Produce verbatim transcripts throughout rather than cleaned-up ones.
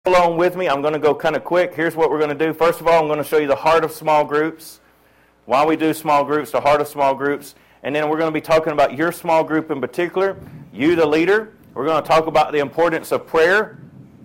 Along with me, I'm going to go kind of quick. Here's what we're going to do. First of all, I'm going to show you the heart of small groups, why we do small groups, the heart of small groups, and then we're going to be talking about your small group in particular, you the leader. We're going to talk about the importance of prayer,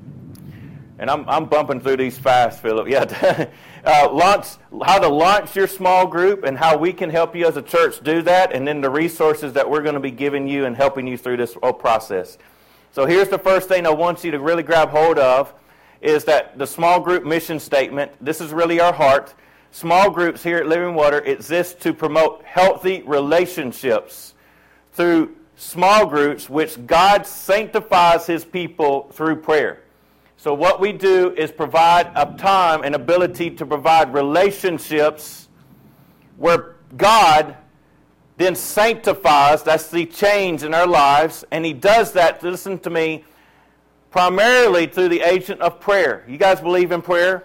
and I'm, I'm bumping through these fast, Philip. Yeah, uh, launch, how to launch your small group and how we can help you as a church do that, and then the resources that we're going to be giving you and helping you through this whole process. So here's the first thing I want you to really grab hold of. Is that the small group mission statement. This is really our heart. Small groups here at Living Water exist to promote healthy relationships through small groups, which God sanctifies His people through prayer. So what we do is provide a time and ability to provide relationships where God then sanctifies, that's the change in our lives, and He does that, listen to me, primarily through the agent of prayer. You guys believe in prayer?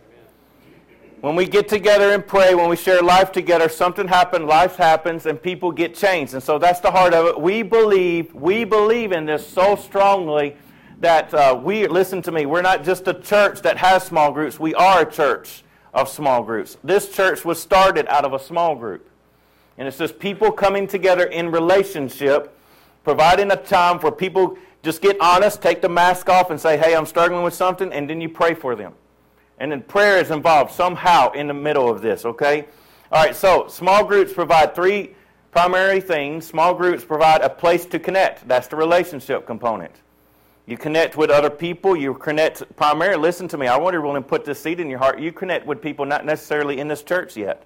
When we get together and pray, when we share life together, something happens, life happens, and people get changed. And so that's the heart of it. We believe, we believe in this so strongly that uh, we, listen to me, we're not just a church that has small groups. We are a church of small groups. This church was started out of a small group. And it's just people coming together in relationship, providing a time for people. Just get honest, take the mask off and say, hey, I'm struggling with something, and then you pray for them. And then prayer is involved somehow in the middle of this, okay? All right, so small groups provide three primary things. Small groups provide a place to connect. That's the relationship component. You connect with other people. You connect primarily, listen to me, I want to really put this seed in your heart. You connect with people not necessarily in this church yet.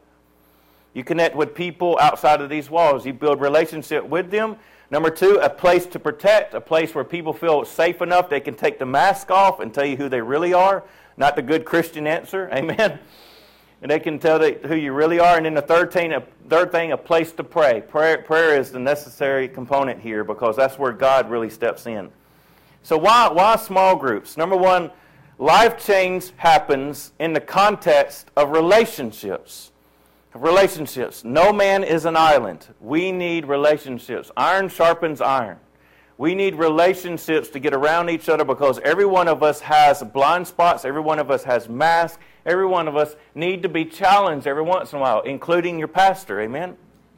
You connect with people outside of these walls. You build relationship with them. Number two, a place to protect, a place where people feel safe enough they can take the mask off and tell you who they really are, not the good Christian answer, amen? And they can tell they, who you really are. And then the third thing, a, third thing, a place to pray. Prayer. Prayer is the necessary component here because that's where God really steps in. So why, why small groups? Number one, life change happens in the context of relationships. Relationships. No man is an island. We need relationships. Iron sharpens iron. We need relationships to get around each other because every one of us has blind spots. Every one of us has masks. Every one of us need to be challenged every once in a while, including your pastor. Amen.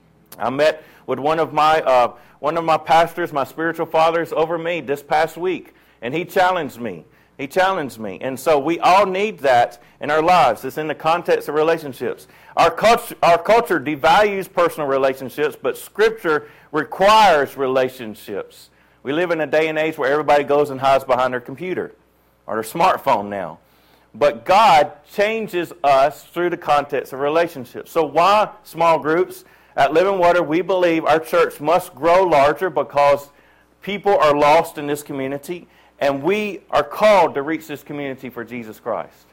I met with one of my uh, one of my pastors, my spiritual fathers, over me this past week, and he challenged me. He challenged me. And so we all need that in our lives. It's in the context of relationships. Our culture, our culture devalues personal relationships, but Scripture requires relationships. We live in a day and age where everybody goes and hides behind their computer or their smartphone now. But God changes us through the context of relationships. So why small groups? At Living Water, we believe our church must grow larger because people are lost in this community. And we are called to reach this community for Jesus Christ.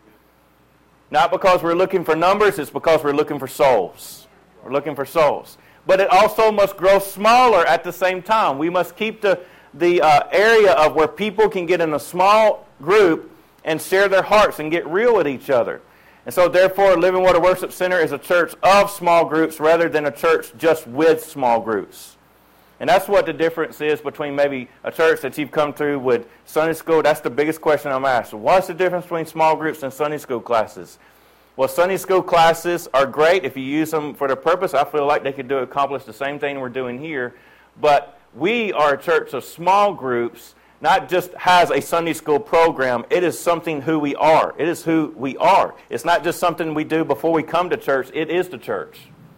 Not because we're looking for numbers, it's because we're looking for souls. We're looking for souls. But it also must grow smaller at the same time. We must keep the, the uh, area of where people can get in a small group and share their hearts and get real with each other. And so therefore, Living Water Worship Center is a church of small groups rather than a church just with small groups. And that's what the difference is between maybe a church that you've come through with Sunday school. That's the biggest question I'm asked. What's the difference between small groups and Sunday school classes? Well, Sunday school classes are great if you use them for their purpose. I feel like they could do accomplish the same thing we're doing here. But we are a church of small groups, not just has a Sunday school program. It is something who we are. It is who we are. It's not just something we do before we come to church. It is the church.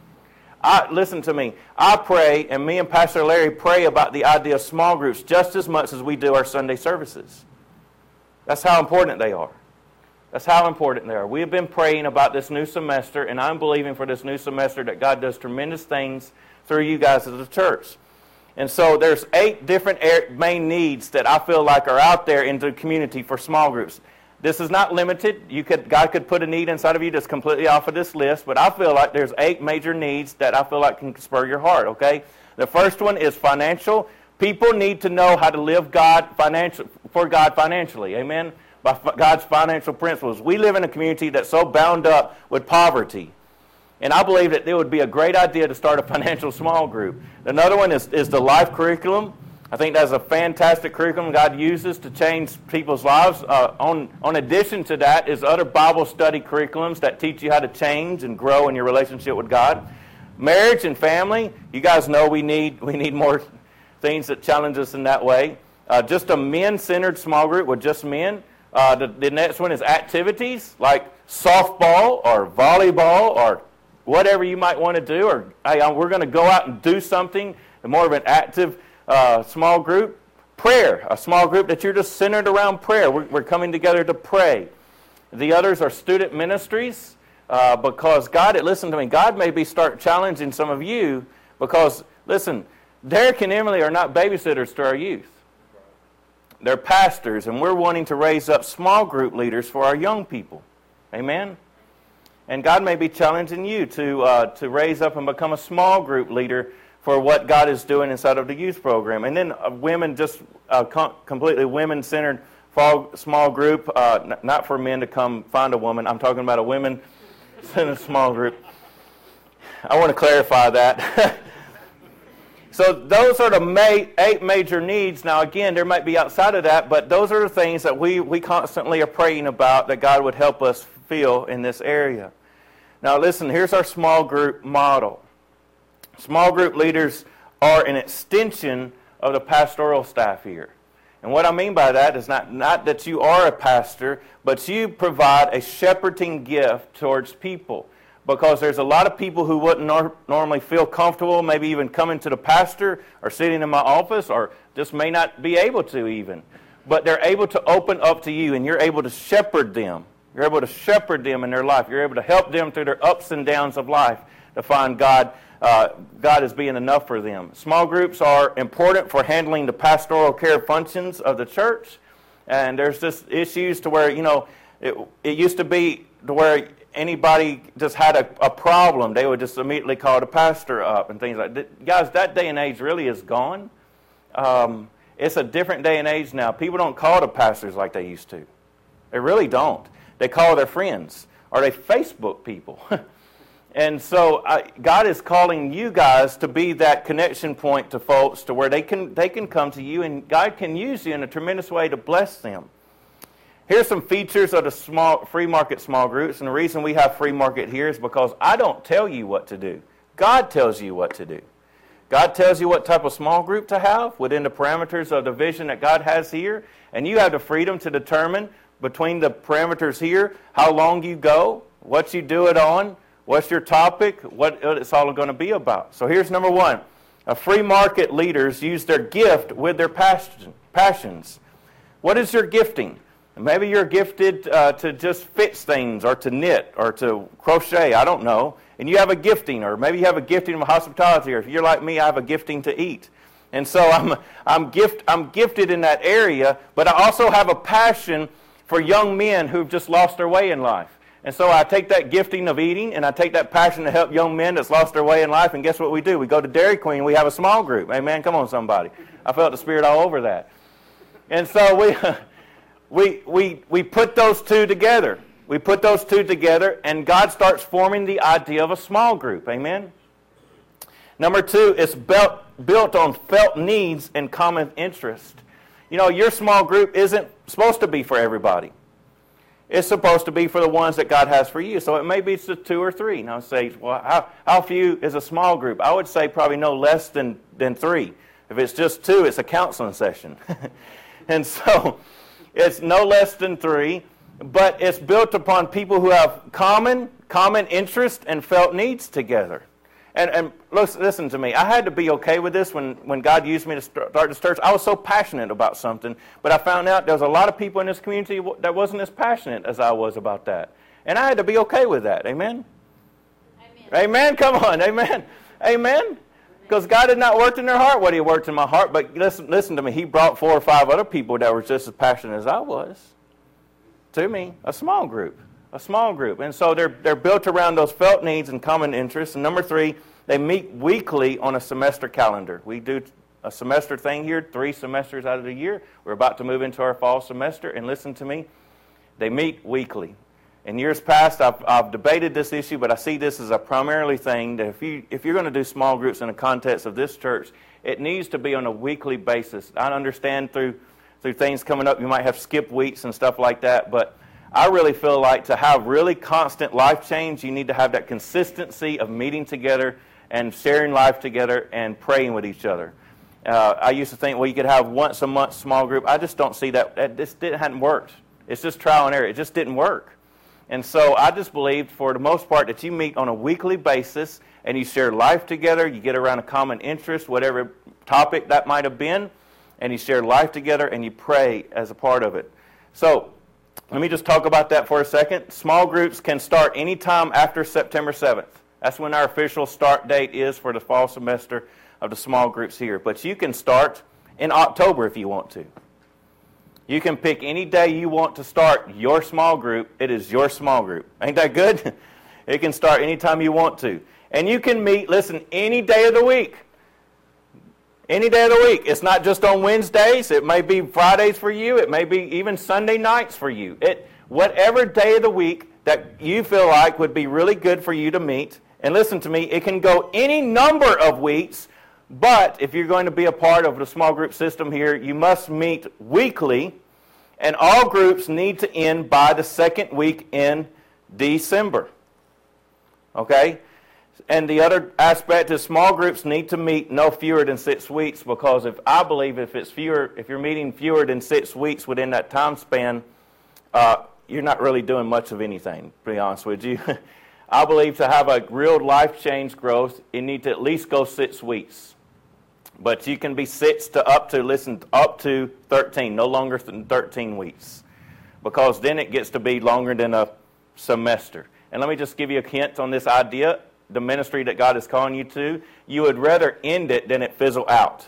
I, listen to me. I pray, and me and Pastor Larry pray about the idea of small groups just as much as we do our Sunday services. That's how important they are. That's how important they are. We have been praying about this new semester, and I'm believing for this new semester that God does tremendous things through you guys as a church. And so there's eight different main needs that I feel like are out there in the community for small groups. This is not limited. You could, God could put a need inside of you that's completely off of this list, but I feel like there's eight major needs that I feel like can spur your heart, okay? The first one is financial. People need to know how to live God financial, for God financially, amen? By God's financial principles. We live in a community that's so bound up with poverty. And I believe that it would be a great idea to start a financial small group. Another one is, is the life curriculum. I think that's a fantastic curriculum God uses to change people's lives. Uh, on, on addition to that is other Bible study curriculums that teach you how to change and grow in your relationship with God. Marriage and family, you guys know we need we need more things that challenge us in that way. Uh, just a men-centered small group with just men. Uh, the, the next one is activities like softball or volleyball or whatever you might want to do. Or hey, we're going to go out and do something, more of an active uh, small group. Prayer, a small group that you're just centered around prayer. We're, we're coming together to pray. The others are student ministries uh, because God, listen to me, God may be start challenging some of you because, listen, Derek and Emily are not babysitters to our youth. They're pastors, and we're wanting to raise up small group leaders for our young people. Amen? And God may be challenging you to uh, to raise up and become a small group leader for what God is doing inside of the youth program. And then uh, women, just uh, com- completely women-centered small group, uh, n- not for men to come find a woman. I'm talking about a women-centered small group. I want to clarify that. So those are the ma- eight major needs. Now, again, there might be outside of that, but those are the things that we, we constantly are praying about that God would help us feel in this area. Now, listen, here's our small group model. Small group leaders are an extension of the pastoral staff here. And what I mean by that is not, not that you are a pastor, but you provide a shepherding gift towards people. Because there's a lot of people who wouldn't nor- normally feel comfortable, maybe even coming to the pastor or sitting in my office, or just may not be able to even. But they're able to open up to you, and you're able to shepherd them. You're able to shepherd them in their life. You're able to help them through their ups and downs of life to find God, uh, God as being enough for them. Small groups are important for handling the pastoral care functions of the church. And there's just issues to where, you know, it, it used to be to where anybody just had a, a problem, they would just immediately call the pastor up and things like that. Guys, that day and age really is gone. Um, it's a different day and age now. People don't call the pastors like they used to. They really don't. They call their friends, or they Facebook people. And so I, God is calling you guys to be that connection point to folks to where they can they can come to you, and God can use you in a tremendous way to bless them. Here's some features of the small free market small groups, and the reason we have free market here is because I don't tell you what to do. God tells you what to do. God tells you what type of small group to have within the parameters of the vision that God has here, and you have the freedom to determine between the parameters here how long you go, what you do it on, what's your topic, what it's all going to be about. So here's number one. A free market leaders use their gift with their passion, passions. What is your gifting? Maybe you're gifted uh, to just fix things or to knit or to crochet, I don't know. And you have a gifting, or maybe you have a gifting of hospitality, or if you're like me, I have a gifting to eat. And so I'm I'm gift I'm gifted in that area, but I also have a passion for young men who've just lost their way in life. And so I take that gifting of eating and I take that passion to help young men that's lost their way in life, and guess what we do? We go to Dairy Queen, we have a small group. Amen, come on somebody. I felt the Spirit all over that. And so we we we we put those two together. We put those two together, and God starts forming the idea of a small group. Amen? Number two, it's built, built on felt needs and common interest. You know, your small group isn't supposed to be for everybody. It's supposed to be for the ones that God has for you. So it may be just two or three. Now say, well, how, how few is a small group? I would say probably no less than, than three. If it's just two, it's a counseling session. And so it's no less than three. But it's built upon people who have common common interest and felt needs together. And and listen to me. I had to be okay with this when, when God used me to start this church. I was so passionate about something, but I found out there was a lot of people in this community that wasn't as passionate as I was about that. And I had to be okay with that. Amen? Amen. Amen? Come on. Amen. Amen? Because God had not worked in their heart what He worked in my heart. But listen, listen to me. He brought four or five other people that were just as passionate as I was to me, a small group, a small group. And so they're they're built around those felt needs and common interests. And number three, they meet weekly on a semester calendar. We do a semester thing here, three semesters out of the year. We're about to move into our fall semester, and listen to me, they meet weekly. In years past, I've, I've debated this issue, but I see this as a primarily thing that if, you, if you're going to do small groups in the context of this church, it needs to be on a weekly basis. I understand through, through things coming up, you might have skip weeks and stuff like that, but I really feel like to have really constant life change, you need to have that consistency of meeting together and sharing life together and praying with each other. Uh, I used to think, well, you could have once a month small group. I just don't see that. That just didn't, hadn't worked. It's just trial and error. It just didn't work. And so I just believed, for the most part, that you meet on a weekly basis and you share life together. You get around a common interest, whatever topic that might have been, and you share life together and you pray as a part of it. So let me just talk about that for a second. Small groups can start anytime after September seventh. That's when our official start date is for the fall semester of the small groups here. But you can start in October if you want to. You can pick any day you want to start your small group. It is your small group. Ain't that good? It can start anytime you want to. And you can meet, listen, any day of the week. Any day of the week. It's not just on Wednesdays. It may be Fridays for you. It may be even Sunday nights for you. It, whatever day of the week that you feel like would be really good for you to meet. And listen to me, it can go any number of weeks. But if you're going to be a part of the small group system here, you must meet weekly, and all groups need to end by the second week in December. Okay? And the other aspect is small groups need to meet no fewer than six weeks, because if I believe if it's fewer, if you're meeting fewer than six weeks within that time span, uh, you're not really doing much of anything, to be honest with you. I believe to have a real life change growth, you need to at least go six weeks. But you can be six to up to, listen, up to thirteen, no longer than thirteen weeks. Because then it gets to be longer than a semester. And let me just give you a hint on this idea, the ministry that God is calling you to. You would rather end it than it fizzle out.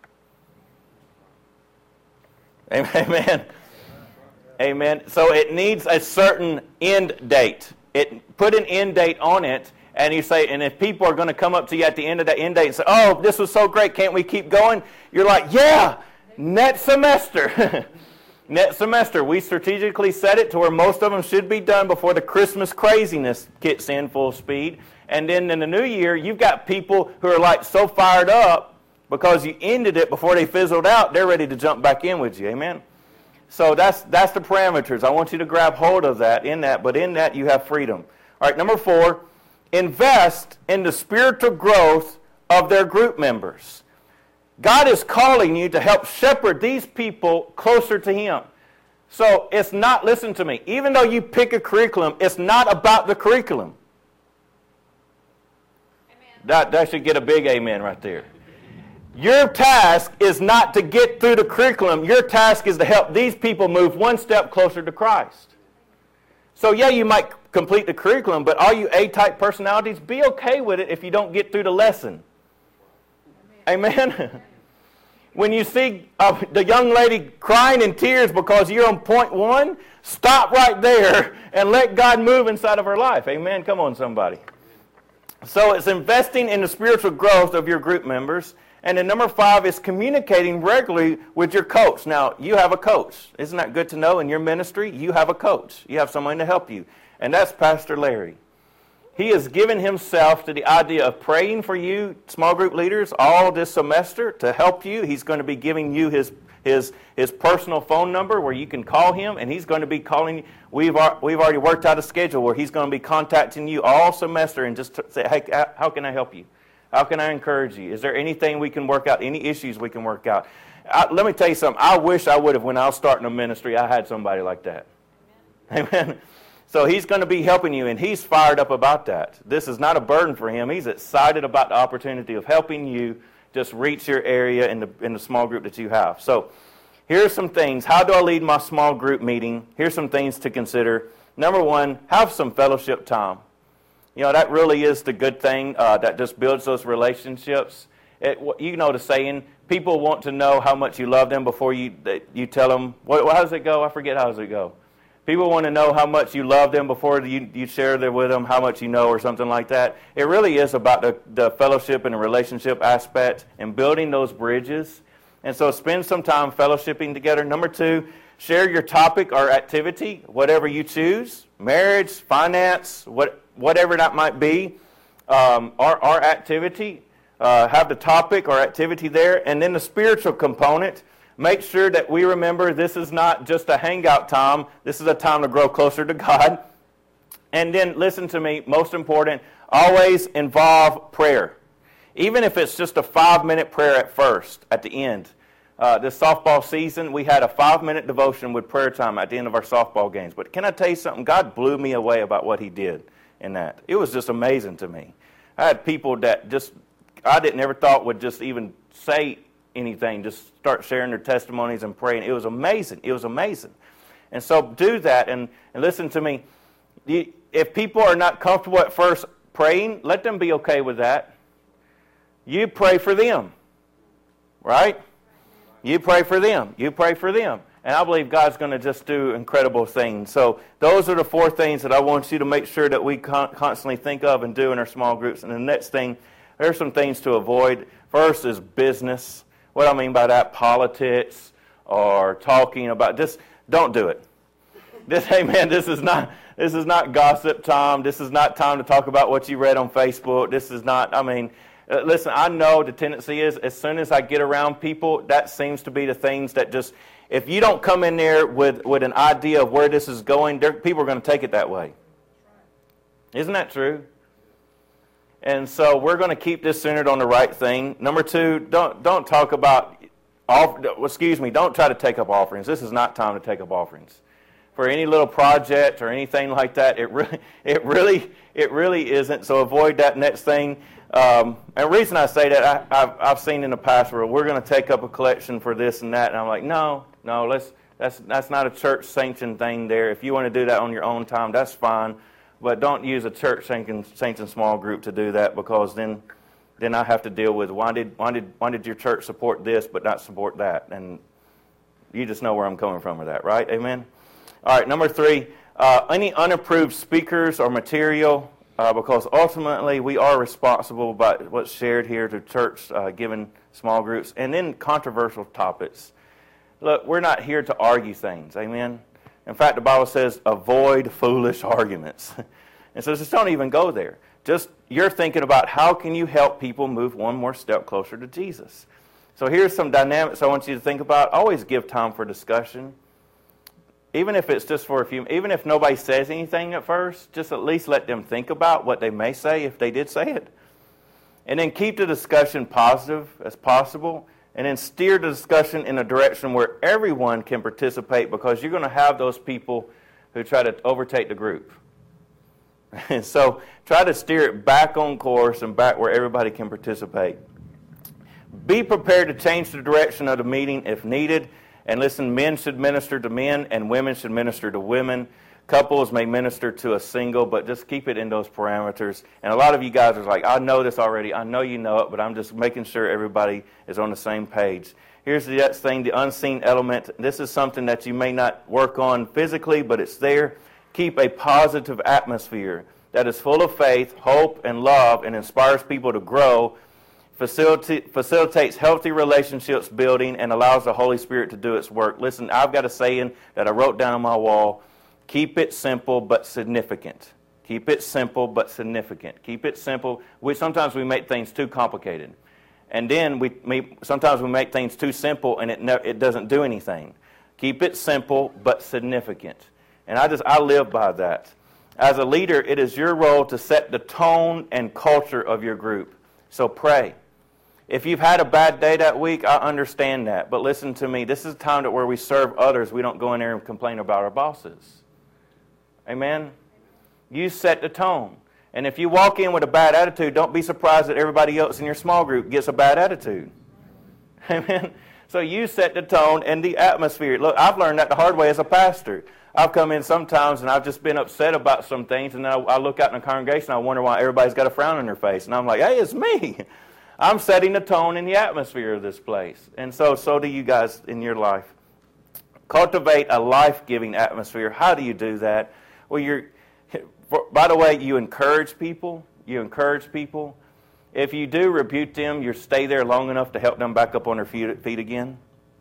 Amen. Amen. So it needs a certain end date. It put an end date on it. And you say, and if people are going to come up to you at the end of that end date and say, oh, this was so great, can't we keep going? You're like, yeah, next semester. Next semester. We strategically set it to where most of them should be done before the Christmas craziness kicks in full speed. And then in the new year, you've got people who are like so fired up because you ended it before they fizzled out, they're ready to jump back in with you. Amen? So that's, that's the parameters. I want you to grab hold of that in that, but in that you have freedom. All right, number four. Invest in the spiritual growth of their group members. God is calling you to help shepherd these people closer to Him. So it's not, listen to me, even though you pick a curriculum, it's not about the curriculum. Amen. That, that should get a big amen right there. Your task is not to get through the curriculum. Your task is to help these people move one step closer to Christ. So yeah, you might complete the curriculum, but all you A-type personalities, be okay with it if you don't get through the lesson. Amen? Amen? When you see uh, the young lady crying in tears because you're on point one, stop right there and let God move inside of her life. Amen? Come on, somebody. So it's investing in the spiritual growth of your group members. And then number five is communicating regularly with your coach. Now, you have a coach. Isn't that good to know? In your ministry, you have a coach. You have someone to help you. And that's Pastor Larry. He has given himself to the idea of praying for you, small group leaders, all this semester to help you. He's going to be giving you his his his personal phone number where you can call him, and he's going to be calling you. We've, we've already worked out a schedule where he's going to be contacting you all semester and just say, hey, how can I help you? How can I encourage you? Is there anything we can work out? Any issues we can work out? I, let me tell you something. I wish I would have, when I was starting a ministry, I had somebody like that. Amen. Amen. So he's going to be helping you, and he's fired up about that. This is not a burden for him. He's excited about the opportunity of helping you just reach your area in the, in the small group that you have. So here's some things. How do I lead my small group meeting? Here's some things to consider. Number one, have some fellowship time. You know, that really is the good thing uh, that just builds those relationships. It, you know the saying, people want to know how much you love them before you you tell them. What, how does it go? I forget how does it go. People want to know how much you love them before you, you share them with them, how much you know or something like that. It really is about the, the fellowship and the relationship aspect and building those bridges. And so spend some time fellowshipping together. Number two, Share your topic or activity, whatever you choose, marriage, finance, what, whatever that might be, um, our, our activity. Uh, have the topic or activity there. And then the spiritual component, make sure that we remember this is not just a hangout time. This is a time to grow closer to God. And then, listen to me, most important, always involve prayer. Even if it's just a five-minute prayer at first, at the end. Uh, this softball season, we had a five-minute devotion with prayer time at the end of our softball games. But can I tell you something? God blew me away about what he did in that. It was just amazing to me. I had people that just, I didn't ever thought would just even say anything, just start sharing their testimonies and praying. It was amazing. It was amazing. And so do that. And, and listen to me. You, if people are not comfortable at first praying, let them be okay with that. You pray for them. Right? You pray for them. You pray for them. And I believe God's going to just do incredible things. So those are the four things that I want you to make sure that we con- constantly think of and do in our small groups. And the next thing, there's some things to avoid. First is business. What I mean by that, politics or talking about, just don't do it. This, hey man, this is not this is not gossip time. This is not time to talk about what you read on Facebook. This is not, I mean, uh, listen, I know the tendency is as soon as I get around people, that seems to be the things that just, if you don't come in there with, with an idea of where this is going, people are going to take it that way. Isn't that true? And so we're going to keep this centered on the right thing. Number two, don't don't talk about, off, excuse me, don't try to take up offerings. This is not time to take up offerings. For any little project or anything like that, it really, it really, it really isn't. So avoid that next thing. Um, and the reason I say that, I, I've, I've seen in the past where we're going to take up a collection for this and that, and I'm like, no, no, let's that's that's not a church sanctioned thing there. If you want to do that on your own time, that's fine. But don't use a church sanctioned small group to do that, because then, then I have to deal with why did why did why did your church support this but not support that? And you just know where I'm coming from with that, right? Amen. All right, number three, uh, any unapproved speakers or material, uh, because ultimately we are responsible by what's shared here to church, uh, given small groups, and then controversial topics. Look, we're not here to argue things. Amen. In fact, the Bible says, avoid foolish arguments. And so just don't even go there. Just, you're thinking about how can you help people move one more step closer to Jesus. So here's some dynamics I want you to think about. Always give time for discussion. Even if it's just for a few, even if nobody says anything at first, just at least let them think about what they may say if they did say it. And then keep the discussion positive as possible. And then steer the discussion in a direction where everyone can participate, because you're going to have those people who try to overtake the group. And so try to steer it back on course and back where everybody can participate. Be prepared to change the direction of the meeting if needed. And listen, men should minister to men and women should minister to women. Couples may minister to a single, but just keep it in those parameters. And a lot of you guys are like, I know this already. I know you know it, but I'm just making sure everybody is on the same page. Here's the next thing, the unseen element. This is something that you may not work on physically, but it's there. Keep a positive atmosphere that is full of faith, hope, and love, and inspires people to grow, facilita- facilitates healthy relationships building, and allows the Holy Spirit to do its work. Listen, I've got a saying that I wrote down on my wall. Keep it simple but significant. Keep it simple but significant. Keep it simple. We sometimes we make things too complicated, and then we, we sometimes we make things too simple and it ne- it doesn't do anything. Keep it simple but significant. And I just I live by that. As a leader, it is your role to set the tone and culture of your group. So pray. If you've had a bad day that week, I understand that. But listen to me. This is a time that where we serve others. We don't go in there and complain about our bosses. Amen? You set the tone. And if you walk in with a bad attitude, don't be surprised that everybody else in your small group gets a bad attitude. Amen? So you set the tone and the atmosphere. Look, I've learned that the hard way as a pastor. I've come in sometimes and I've just been upset about some things, and then I, I look out in the congregation and I wonder why everybody's got a frown on their face. And I'm like, hey, it's me. I'm setting the tone and the atmosphere of this place. And so, so do you guys in your life. Cultivate a life-giving atmosphere. How do you do that? Well, you're, for, by the way, you encourage people. You encourage people. If you do rebuke them, you stay there long enough to help them back up on their feet, feet again.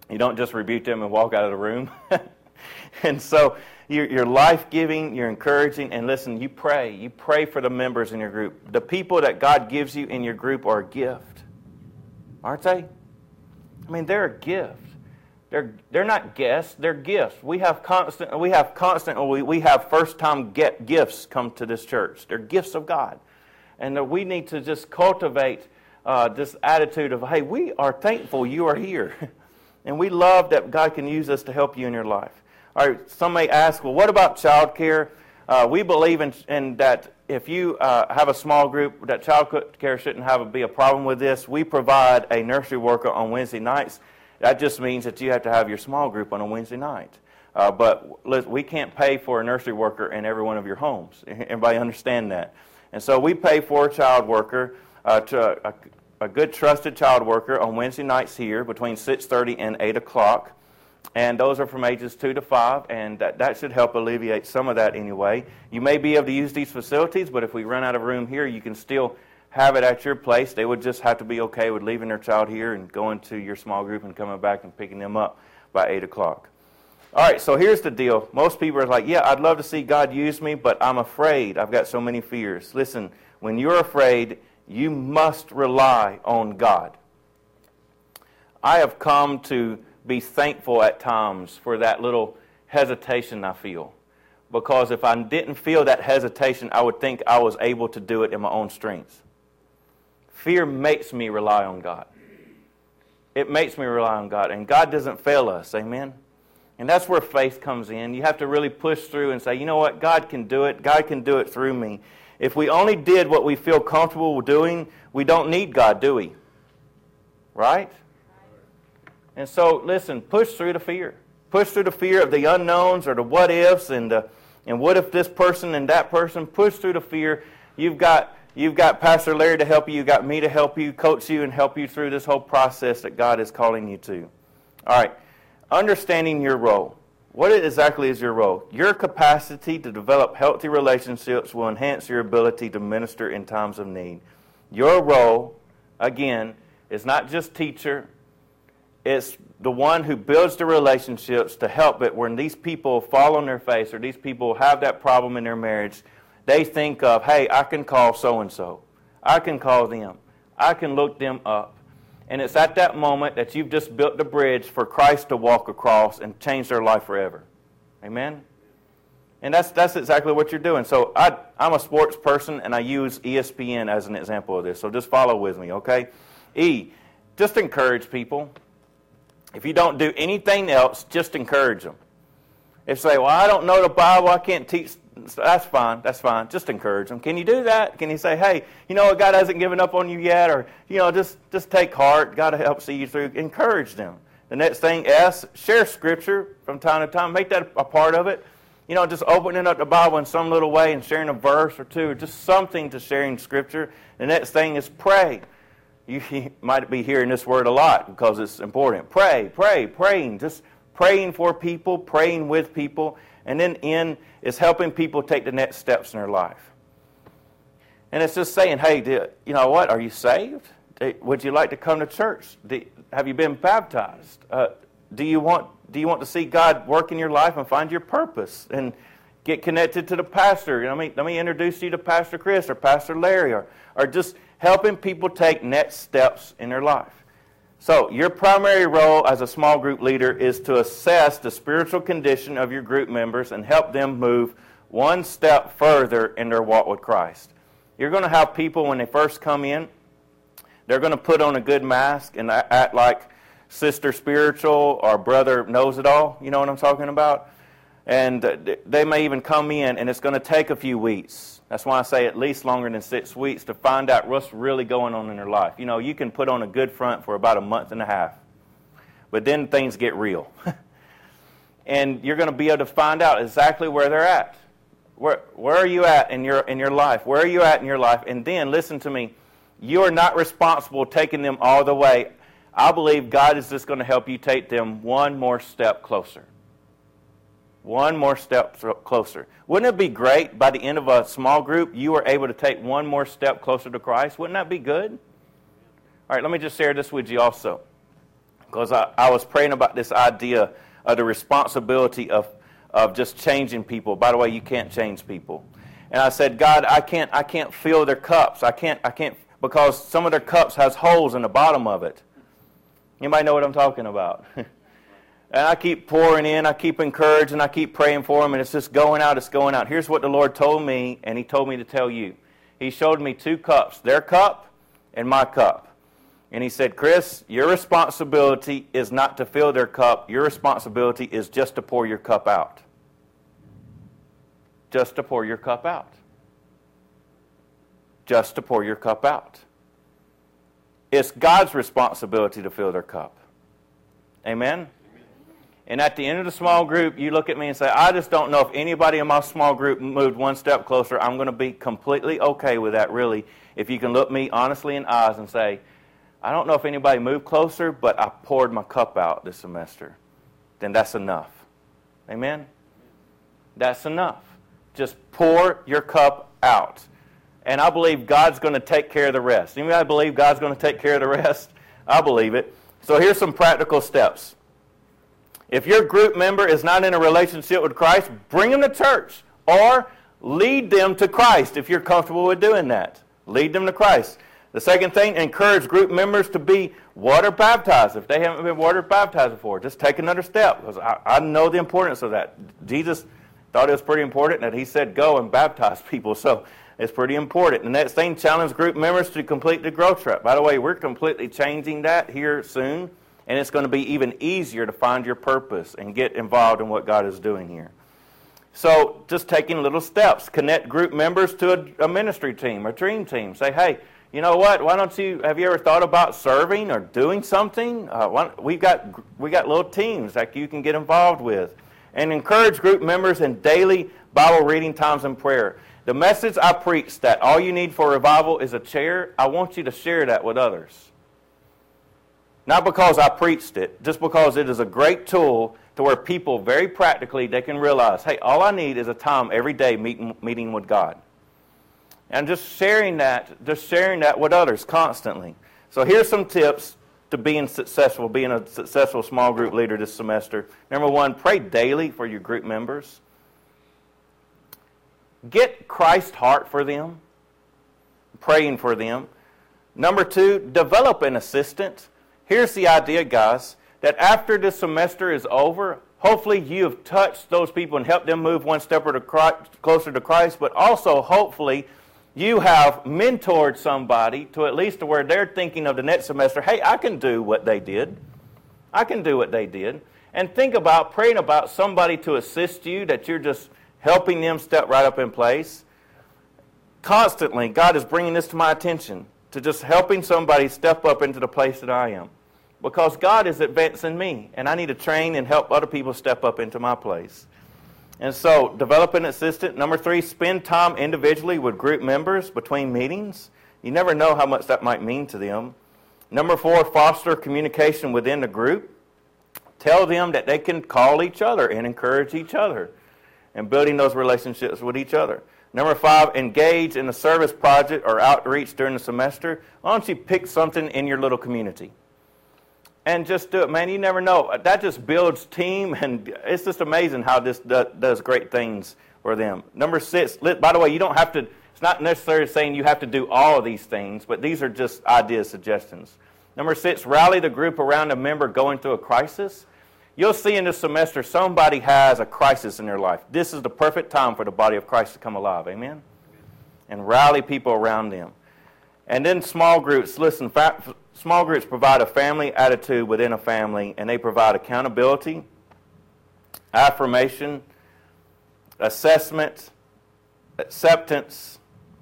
You don't just rebuke them and walk out of the room. And so you're, you're life-giving, you're encouraging, and listen, you pray. You pray for the members in your group. The people that God gives you in your group are a gift, aren't they? I mean, they're a gift. They're they're not guests, they're gifts. We have constant we have constant we, we have first-time get gifts come to this church. They're gifts of God. And that we need to just cultivate uh, this attitude of, hey, we are thankful you are here. And we love that God can use us to help you in your life. All right, some may ask, well, what about child care? Uh, we believe in, in that if you uh, have a small group, that child care shouldn't have a, be a problem with this. We provide a nursery worker on Wednesday nights. That just means that you have to have your small group on a Wednesday night. Uh, but we can't pay for a nursery worker in every one of your homes. Everybody understand that? And so we pay for a child worker, uh, to a, a good trusted child worker on Wednesday nights here between six thirty and eight o'clock. And those are from ages two to five, and that, that should help alleviate some of that anyway. You may be able to use these facilities, but if we run out of room here, you can still have it at your place. They would just have to be okay with leaving their child here and going to your small group and coming back and picking them up by eight o'clock. All right, so here's the deal. Most people are like, yeah, I'd love to see God use me, but I'm afraid. I've got so many fears. Listen, when you're afraid, you must rely on God. I have come to be thankful at times for that little hesitation I feel. Because if I didn't feel that hesitation, I would think I was able to do it in my own strength. Fear makes me rely on God. It makes me rely on God. And God doesn't fail us. Amen? And that's where faith comes in. You have to really push through and say, you know what? God can do it. God can do it through me. If we only did what we feel comfortable doing, we don't need God, do we? Right? And so, listen, push through the fear. Push through the fear of the unknowns or the what-ifs and the, and what if this person and that person. Push through the fear. You've got... You've got Pastor Larry to help you. You've got me to help you, coach you, and help you through this whole process that God is calling you to. All right. Understanding your role. What exactly is your role? Your capacity to develop healthy relationships will enhance your ability to minister in times of need. Your role, again, is not just teacher. It's the one who builds the relationships to help it when these people fall on their face or these people have that problem in their marriage. They think of, hey, I can call so-and-so. I can call them. I can look them up. And it's at that moment that you've just built the bridge for Christ to walk across and change their life forever. Amen? And that's that's exactly what you're doing. So I, I'm a sports person, and I use E S P N as an example of this. So just follow with me, okay? E, just encourage people. If you don't do anything else, just encourage them. If they say, well, I don't know the Bible, I can't teach... That's fine. That's fine. Just encourage them. Can you do that? Can you say, hey, you know what, God hasn't given up on you yet? Or, you know, just, just take heart. God will help see you through. Encourage them. The next thing, S, share Scripture from time to time. Make that a part of it. You know, just opening up the Bible in some little way and sharing a verse or two, or just something to sharing Scripture. The next thing is pray. You, you might be hearing this word a lot because it's important. Pray, pray, praying. Just praying for people, praying with people. And then N is helping people take the next steps in their life. And it's just saying, hey, do, you know what, are you saved? Would you like to come to church? Do, have you been baptized? Uh, do you want do you want to see God work in your life and find your purpose? And get connected to the pastor. You know, let me, let me introduce you to Pastor Chris or Pastor Larry. Or, or just helping people take next steps in their life. So, your primary role as a small group leader is to assess the spiritual condition of your group members and help them move one step further in their walk with Christ. You're going to have people, when they first come in, they're going to put on a good mask and act like Sister Spiritual or Brother Knows-It-All. You know what I'm talking about? And they may even come in, and it's going to take a few weeks. That's why I say at least longer than six weeks to find out what's really going on in their life. You know, you can put on a good front for about a month and a half. But then things get real. And you're going to be able to find out exactly where they're at. Where, where are you at in your, in your life? Where are you at in your life? And then, listen to me, you are not responsible taking them all the way. I believe God is just going to help you take them one more step closer. One more step closer. Wouldn't it be great by the end of a small group you were able to take one more step closer to Christ? Wouldn't that be good? All right, let me just share this with you also. Because I, I was praying about this idea of the responsibility of, of just changing people. By the way, you can't change people. And I said, God, I can't I can't fill their cups. I can't I can't because some of their cups has holes in the bottom of it. Anybody know what I'm talking about? And I keep pouring in, I keep encouraging, I keep praying for them, and it's just going out, it's going out. Here's what the Lord told me, and He told me to tell you. He showed me two cups, their cup and my cup. And He said, Chris, your responsibility is not to fill their cup. Your responsibility is just to pour your cup out. Just to pour your cup out. Just to pour your cup out. It's God's responsibility to fill their cup. Amen? And at the end of the small group, you look at me and say, I just don't know if anybody in my small group moved one step closer. I'm going to be completely okay with that, really. If you can look me honestly in the eyes and say, I don't know if anybody moved closer, but I poured my cup out this semester. Then that's enough. Amen? That's enough. Just pour your cup out. And I believe God's going to take care of the rest. Anybody believe God's going to take care of the rest? I believe it. So here's some practical steps. If your group member is not in a relationship with Christ, bring them to church. Or lead them to Christ if you're comfortable with doing that. Lead them to Christ. The second thing, encourage group members to be water baptized. If they haven't been water baptized before, just take another step. Because I, I know the importance of that. Jesus thought it was pretty important that He said go and baptize people. So it's pretty important. The next thing, challenge group members to complete the growth track. By the way, we're completely changing that here soon. And it's going to be even easier to find your purpose and get involved in what God is doing here. So just taking little steps. Connect group members to a, a ministry team, a dream team. Say, hey, you know what? Why don't you, have you ever thought about serving or doing something? Uh, why, we've got, we got little teams that you can get involved with. And encourage group members in daily Bible reading times and prayer. The message I preached that all you need for revival is a chair, I want you to share that with others. Not because I preached it, just because it is a great tool to where people very practically, they can realize, hey, all I need is a time every day meeting, meeting with God. And just sharing that, just sharing that with others constantly. So here's some tips to being successful, being a successful small group leader this semester. Number one, pray daily for your group members. Get Christ's heart for them, praying for them. Number two, develop an assistant. Here's the idea, guys, that after this semester is over, hopefully you have touched those people and helped them move one step or to Christ, closer to Christ, but also hopefully you have mentored somebody to at least to where they're thinking of the next semester, hey, I can do what they did. I can do what they did. And think about praying about somebody to assist you, that you're just helping them step right up in place. Constantly, God is bringing this to my attention, to just helping somebody step up into the place that I am. Because God is advancing me, and I need to train and help other people step up into my place. And so, develop an assistant. Number three, spend time individually with group members between meetings. You never know how much that might mean to them. Number four, foster communication within the group. Tell them that they can call each other and encourage each other, and building those relationships with each other. Number five, engage in a service project or outreach during the semester. Why don't you pick something in your little community? And just do it, man. You never know. That just builds team, and it's just amazing how this does great things for them. Number six, by the way, you don't have to, it's not necessarily saying you have to do all of these things, but these are just ideas, suggestions. Number six, rally the group around a member going through a crisis. You'll see in this semester somebody has a crisis in their life. This is the perfect time for the body of Christ to come alive. Amen? And rally people around them. And then small groups. Listen, fa- small groups provide a family attitude within a family, and they provide accountability, affirmation, assessment, acceptance,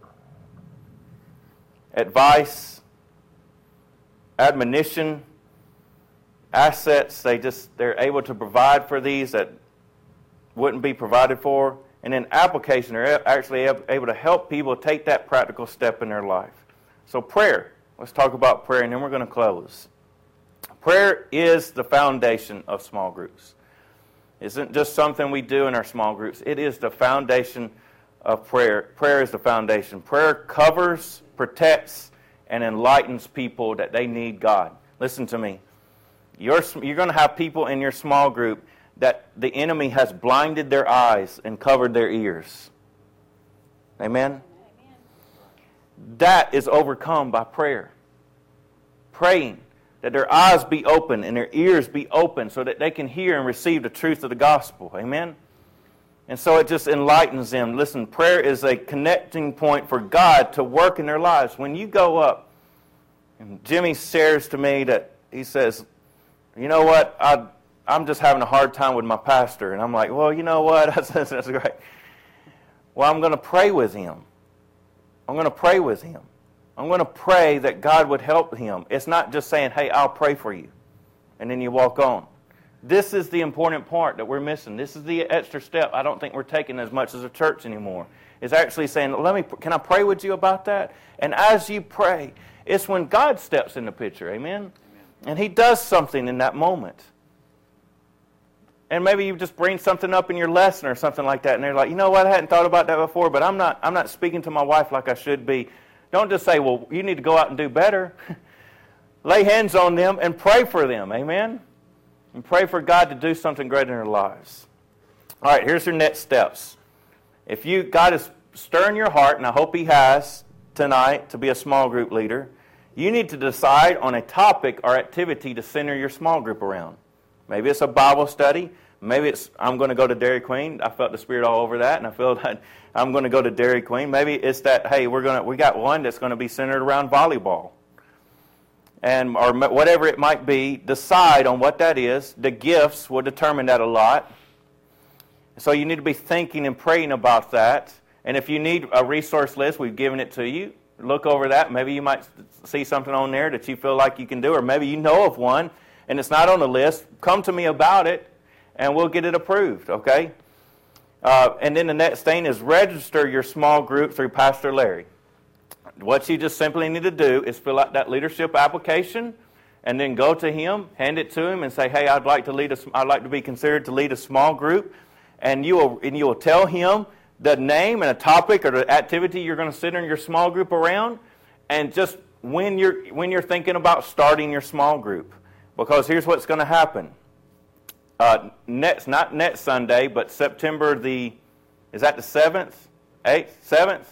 advice, admonition, assets. They just, they're able to provide for these that wouldn't be provided for. And then application, they're actually able to help people take that practical step in their life. So prayer. Let's talk about prayer, and then we're going to close. Prayer is the foundation of small groups. It isn't just something we do in our small groups. It is the foundation of prayer. Prayer is the foundation. Prayer covers, protects, and enlightens people that they need God. Listen to me. You're, you're going to have people in your small group that the enemy has blinded their eyes and covered their ears. Amen? Amen. That is overcome by prayer. Praying that their eyes be open and their ears be open so that they can hear and receive the truth of the gospel. Amen? And so it just enlightens them. Listen, prayer is a connecting point for God to work in their lives. When you go up, and Jimmy shares to me that he says, you know what, I, I'm just having a hard time with my pastor. And I'm like, well, you know what, that's, that's great. Well, I'm going to pray with him. I'm going to pray with him. I'm going to pray that God would help him. It's not just saying, hey, I'll pray for you, and then you walk on. This is the important part that we're missing. This is the extra step I don't think we're taking as much as a church anymore. It's actually saying, let me, can I pray with you about that? And as you pray, it's when God steps in the picture, amen? Amen. And He does something in that moment. And maybe you just bring something up in your lesson or something like that, and they're like, you know what, I hadn't thought about that before, but I'm not, I'm not speaking to my wife like I should be. Don't just say, well, you need to go out and do better. Lay hands on them and pray for them, amen? And pray for God to do something great in their lives. All right, here's your next steps. If you, God is stirring your heart, and I hope He has tonight to be a small group leader, you need to decide on a topic or activity to center your small group around. Maybe it's a Bible study. Maybe it's, I'm going to go to Dairy Queen. I felt the Spirit all over that, and I feel that I'm going to go to Dairy Queen. Maybe it's that, hey, we're going to, we got one that's going to be centered around volleyball. And or whatever it might be, decide on what that is. The gifts will determine that a lot. So you need to be thinking and praying about that. And if you need a resource list, we've given it to you. Look over that. Maybe you might see something on there that you feel like you can do, or maybe you know of one and it's not on the list. Come to me about it, and we'll get it approved, okay? Uh, and then the next thing is register your small group through Pastor Larry. What you just simply need to do is fill out that leadership application, and then go to him, hand it to him, and say, "Hey, I'd like to lead a, I'd like to be considered to lead a small group." And you will, and you will tell him the name and a topic or the activity you're going to sit in your small group around, and just when you're when you're thinking about starting your small group, because here's what's going to happen. Uh, next, not next Sunday, but September the, is that the seventh, eighth, seventh?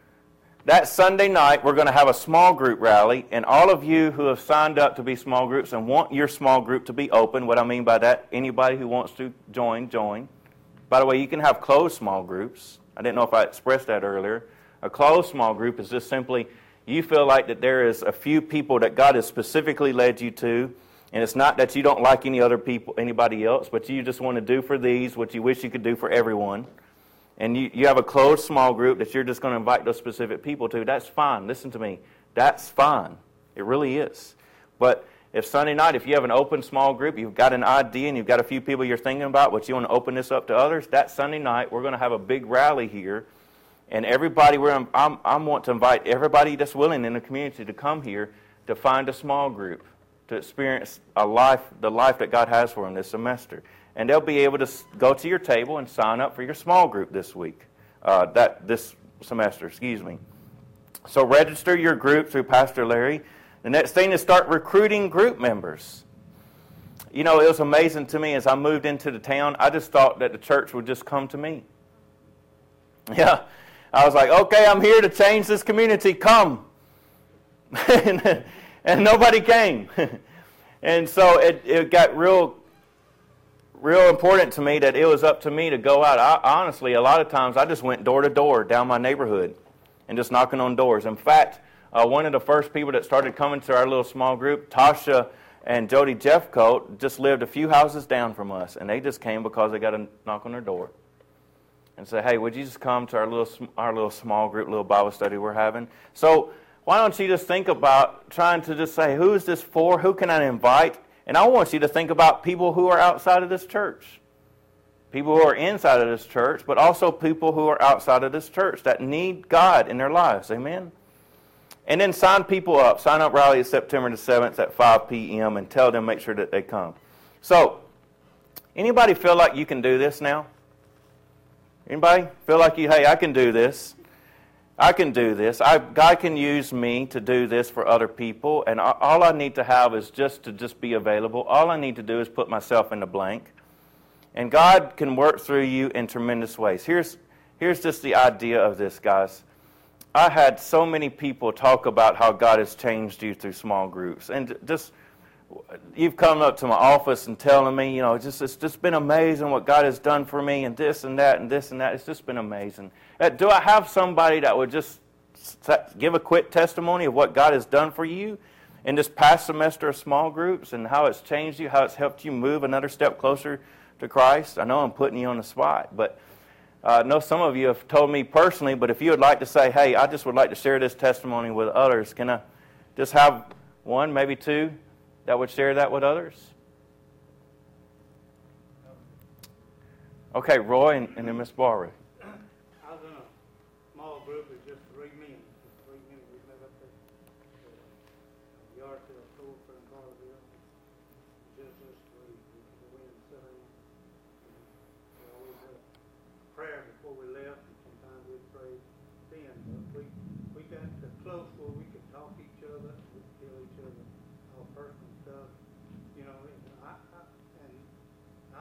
That Sunday night, we're going to have a small group rally, and all of you who have signed up to be small groups and want your small group to be open, what I mean by that, anybody who wants to join, join. By the way, you can have closed small groups. I didn't know if I expressed that earlier. A closed small group is just simply, you feel like that there is a few people that God has specifically led you to, and it's not that you don't like any other people, anybody else, but you just want to do for these what you wish you could do for everyone. And you, you have a closed small group that you're just going to invite those specific people to. That's fine. Listen to me. That's fine. It really is. But if Sunday night, if you have an open small group, you've got an idea and you've got a few people you're thinking about, but you want to open this up to others, that Sunday night, we're going to have a big rally here. And everybody, we're, I'm, I want to invite everybody that's willing in the community to come here to find a small group, to experience a life, the life that God has for them this semester. And they'll be able to go to your table and sign up for your small group this week, uh, that this semester, excuse me. So register your group through Pastor Larry. The next thing is start recruiting group members. You know, it was amazing to me as I moved into the town, I just thought that the church would just come to me. Yeah, I was like, okay, I'm here to change this community, come. and, and nobody came. And so it, it got real... real important to me that it was up to me to go out. I, honestly, a lot of times I just went door to door down my neighborhood and just knocking on doors. In fact, uh, one of the first people that started coming to our little small group, Tasha and Jody Jeffcoat, just lived a few houses down from us, and they just came because they got a knock on their door and say, "Hey, would you just come to our little our little small group, little Bible study we're having?" So why don't you just think about trying to just say, who is this for? Who can I invite? And I want you to think about people who are outside of this church. People who are inside of this church, but also people who are outside of this church that need God in their lives. Amen? And then sign people up. Sign up rally is September the seventh at five p.m. and tell them, make sure that they come. So, anybody feel like you can do this now? Anybody feel like you, hey, I can do this? I can do this. I, God can use me to do this for other people, and all I need to have is just to just be available. All I need to do is put myself in the blank, and God can work through you in tremendous ways. Here's here's just the idea of this, guys. I had so many people talk about how God has changed you through small groups, and just you've come up to my office and telling me, you know, just it's just been amazing what God has done for me, and this and that and this and that. It's just been amazing. Uh, do I have somebody that would just give a quick testimony of what God has done for you in this past semester of small groups and how it's changed you, how it's helped you move another step closer to Christ? I know I'm putting you on the spot, but uh, I know some of you have told me personally, but if you would like to say, hey, I just would like to share this testimony with others, can I just have one, maybe two, that would share that with others? Okay, Roy and, and then Miss Barbara. I was in a small group of just three men. Just three men. We met up at the yard to a school for in Carterville. Just us three. We could go in and sit down. We always had prayer before we left, and sometimes we'd pray then. But we, we got to close where